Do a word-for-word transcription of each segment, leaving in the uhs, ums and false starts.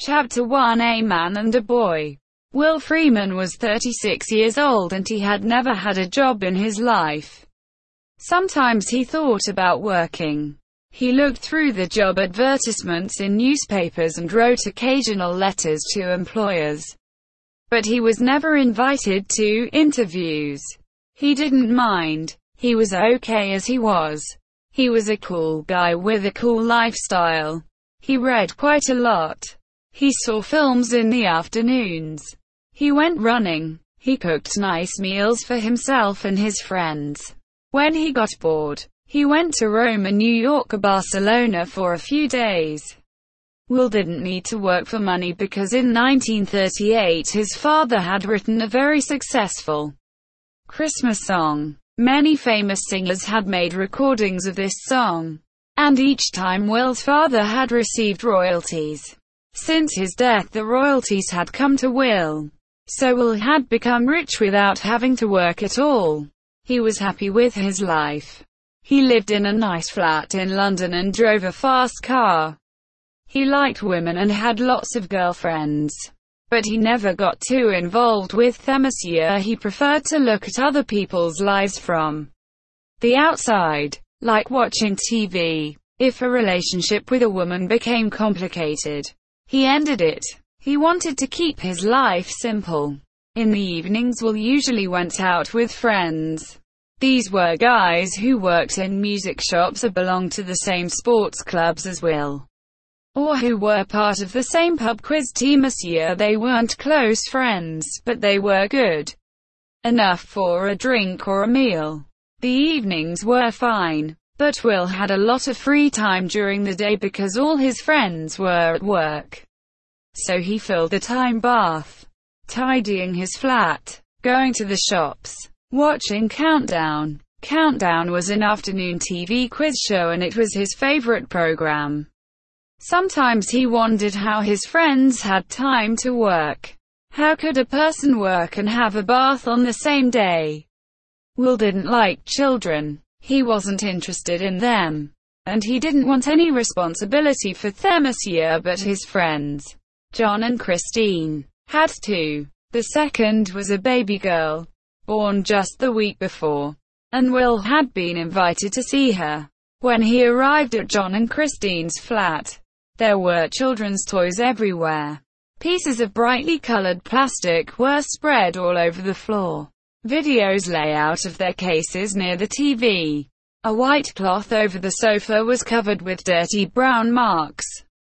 Chapter one. A Man and a Boy. Will Freeman was thirty-six years old and he had never had a job in his life. Sometimes he thought about working. He looked through the job advertisements in newspapers and wrote occasional letters to employers. But he was never invited to interviews. He didn't mind. He was okay as he was. He was a cool guy with a cool lifestyle. He read quite a lot. He saw films in the afternoons. He went running. He cooked nice meals for himself and his friends. When he got bored, he went to Rome, New York, or Barcelona for a few days. Will didn't need to work for money because in nineteen thirty-eight his father had written a very successful Christmas song. Many famous singers had made recordings of this song, and each time Will's father had received royalties. Since his death, the royalties had come to Will. So Will had become rich without having to work at all. He was happy with his life. He lived in a nice flat in London and drove a fast car. He liked women and had lots of girlfriends. But he never got too involved with them. He preferred to look at other people's lives from the outside, like watching T V. If a relationship with a woman became complicated, he ended it. He wanted to keep his life simple. In the evenings, Will usually went out with friends. These were guys who worked in music shops or belonged to the same sports clubs as Will, or who were part of the same pub quiz team. They weren't close friends, but they were good enough for a drink or a meal. The evenings were fine, but Will had a lot of free time during the day because all his friends were at work. So he filled the time bath, tidying his flat, going to the shops, watching Countdown. Countdown was an afternoon T V quiz show and it was his favorite program. Sometimes he wondered how his friends had time to work. How could a person work and have a bath on the same day? Will didn't like children. He wasn't interested in them. And he didn't want any responsibility for them. But his friends, John and Christine, had two. The second was a baby girl, born just the week before, and Will had been invited to see her. When he arrived at John and Christine's flat, there were children's toys everywhere. Pieces of brightly colored plastic were spread all over the floor. Videos lay out of their cases near the T V. A white cloth over the sofa was covered with dirty brown marks.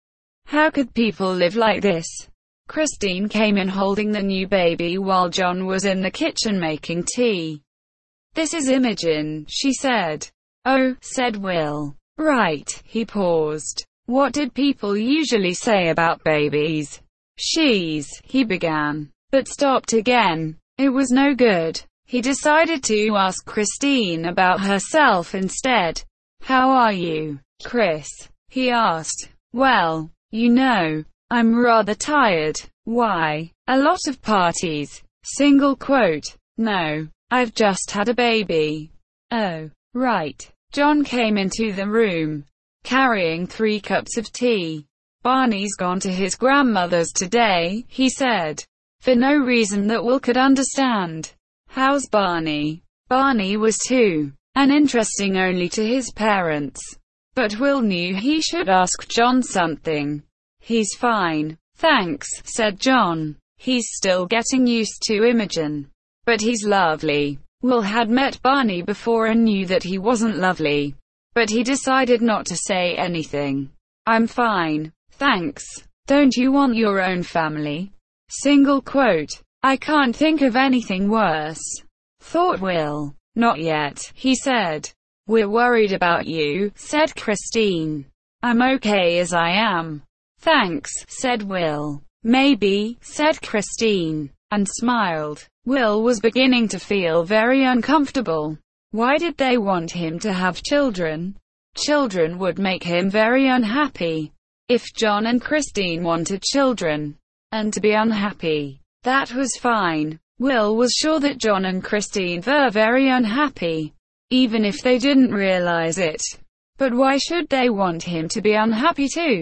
How could people live like this? Christine came in holding the new baby while John was in the kitchen making tea. "This is Imogen," she said. "Oh," said Will. "Right." He paused. "What did people usually say about babies?" "She's," he began, but stopped again. It was no good. He decided to ask Christine about herself instead. "How are you, Chris?" he asked. "Well, you know, I'm rather tired." "Why?" "A lot of parties." Single quote. "No, I've just had a baby." "Oh, right." John came into the room, carrying three cups of tea. "Barney's gone to his grandmother's today," he said, for no reason that Will could understand. "How's Barney?" Barney was two, and interesting only to his parents. But Will knew he should ask John something. "He's fine, thanks," said John. "He's still getting used to Imogen. But he's lovely." Will had met Barney before and knew that he wasn't lovely. But he decided not to say anything. "I'm fine, thanks. Don't you want your own family?" Single quote. "I can't think of anything worse," thought Will. "Not yet," he said. "We're worried about you," said Christine. "I'm okay as I am. Thanks," said Will. "Maybe," said Christine, and smiled. Will was beginning to feel very uncomfortable. Why did they want him to have children? Children would make him very unhappy. If John and Christine wanted children, and to be unhappy, that was fine. Will was sure that John and Christine were very unhappy, even if they didn't realize it. But why should they want him to be unhappy too?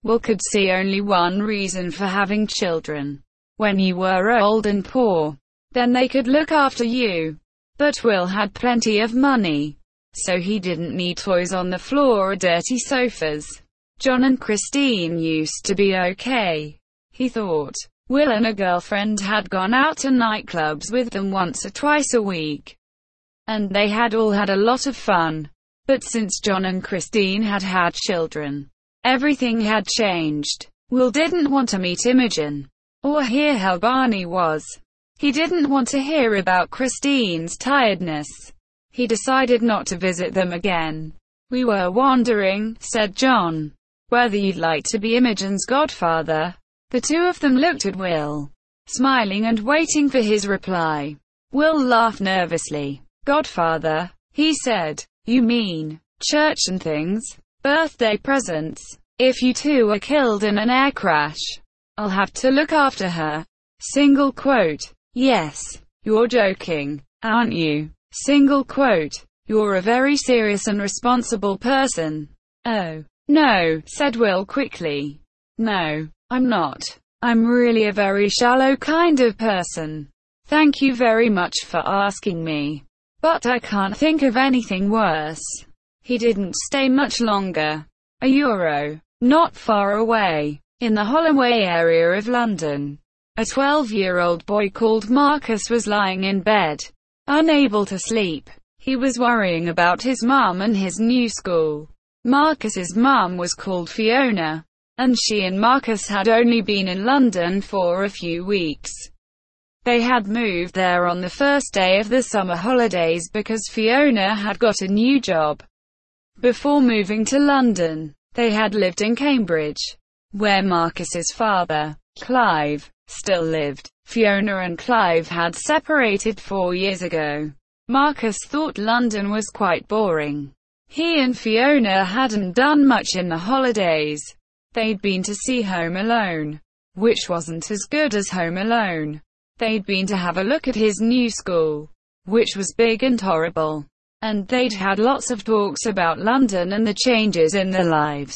Will could see only one reason for having children. When you were old and poor, then they could look after you. But Will had plenty of money, so he didn't need toys on the floor or dirty sofas. John and Christine used to be okay, he thought. Will and a girlfriend had gone out to nightclubs with them once or twice a week, and they had all had a lot of fun. But since John and Christine had had children, everything had changed. Will didn't want to meet Imogen, or hear how Barney was. He didn't want to hear about Christine's tiredness. He decided not to visit them again. We were wondering, said John, whether you'd like to be Imogen's godfather. The two of them looked at Will, smiling and waiting for his reply. Will laughed nervously. Godfather, he said. You mean church and things? Birthday presents? If you two are killed in an air crash, I'll have to look after her. Single quote. Yes. You're joking, aren't you? Single quote. You're a very serious and responsible person. Oh. No, said Will quickly. No, I'm not. I'm really a very shallow kind of person. Thank you very much for asking me. But I can't think of anything worse. He didn't stay much longer. A euro, not far away, in the Holloway area of London, a twelve-year-old boy called Marcus was lying in bed, unable to sleep. He was worrying about his mum and his new school. Marcus's mum was called Fiona, and she and Marcus had only been in London for a few weeks. They had moved there on the first day of the summer holidays because Fiona had got a new job. Before moving to London, they had lived in Cambridge, where Marcus's father, Clive, still lived. Fiona and Clive had separated four years ago. Marcus thought London was quite boring. He and Fiona hadn't done much in the holidays. They'd been to see Home Alone, which wasn't as good as Home Alone. They'd been to have a look at his new school, which was big and horrible. And they'd had lots of talks about London and the changes in their lives.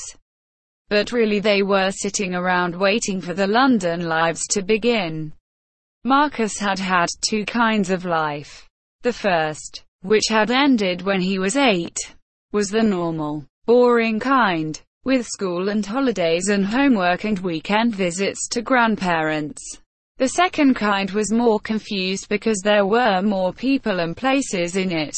But really they were sitting around waiting for the London lives to begin. Marcus had had two kinds of life. The first, which had ended when he was eight, was the normal, boring kind, with school and holidays and homework and weekend visits to grandparents. The second kind was more confused because there were more people and places in it.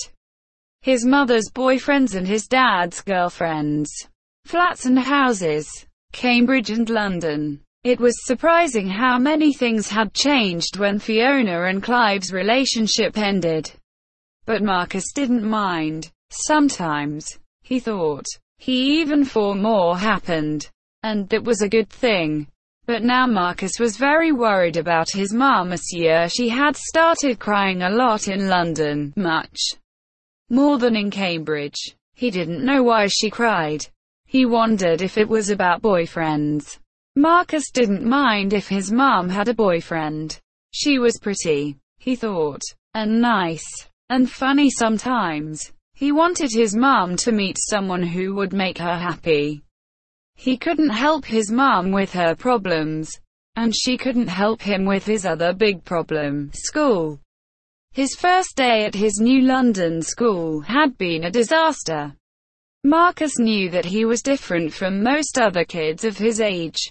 His mother's boyfriends and his dad's girlfriends. Flats and houses. Cambridge and London. It was surprising how many things had changed when Fiona and Clive's relationship ended. But Marcus didn't mind. Sometimes, he thought, he even thought more happened. And that was a good thing. But now Marcus was very worried about his mum this year. She had started crying a lot in London, much more than in Cambridge. He didn't know why she cried. He wondered if it was about boyfriends. Marcus didn't mind if his mum had a boyfriend. She was pretty, he thought, and nice, and funny sometimes. He wanted his mum to meet someone who would make her happy. He couldn't help his mum with her problems, and she couldn't help him with his other big problem, school. His first day at his new London school had been a disaster. Marcus knew that he was different from most other kids of his age.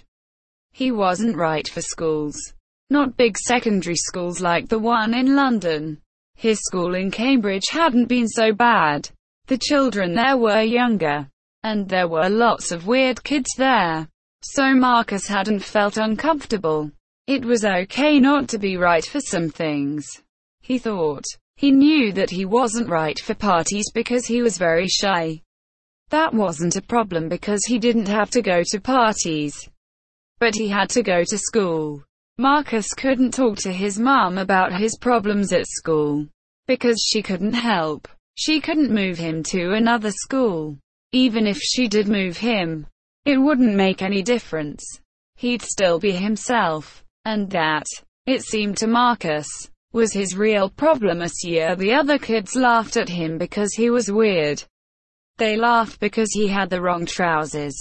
He wasn't right for schools. Not big secondary schools like the one in London. His school in Cambridge hadn't been so bad. The children there were younger, and there were lots of weird kids there. So Marcus hadn't felt uncomfortable. It was okay not to be right for some things, he thought. He knew that he wasn't right for parties because he was very shy. That wasn't a problem because he didn't have to go to parties. But he had to go to school. Marcus couldn't talk to his mum about his problems at school, because she couldn't help. She couldn't move him to another school. Even if she did move him, it wouldn't make any difference. He'd still be himself. And that, it seemed to Marcus, was his real problem this year. The other kids laughed at him because he was weird. They laughed because he had the wrong trousers.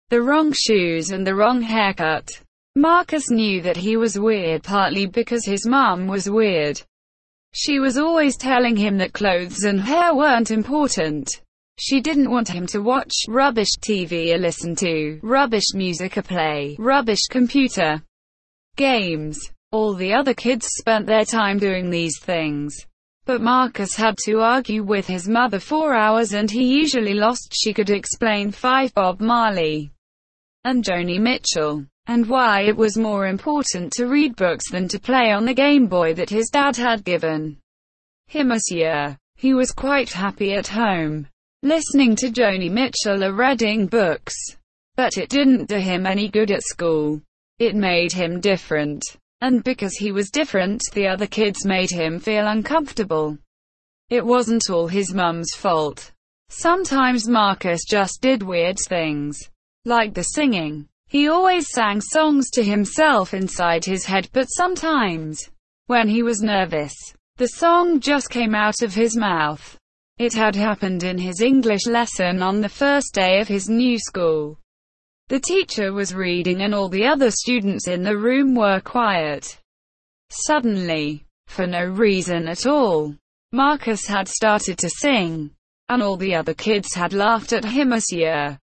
the wrong shoes and the wrong haircut. Marcus knew that he was weird partly because his mum was weird. She was always telling him that clothes and hair weren't important. She didn't want him to watch rubbish T V or listen to rubbish music or play rubbish computer games. All the other kids spent their time doing these things. But Marcus had to argue with his mother for hours and he usually lost. She could explain five Bob Marley and Joni Mitchell, and why it was more important to read books than to play on the Game Boy that his dad had given him this year. He was quite happy at home, listening to Joni Mitchell or reading books. But it didn't do him any good at school. It made him different. And because he was different, the other kids made him feel uncomfortable. It wasn't all his mum's fault. Sometimes Marcus just did weird things, like the singing. He always sang songs to himself inside his head, but sometimes, when he was nervous, the song just came out of his mouth. It had happened in his English lesson on the first day of his new school. The teacher was reading and all the other students in the room were quiet. Suddenly, for no reason at all, Marcus had started to sing, and all the other kids had laughed at him this year.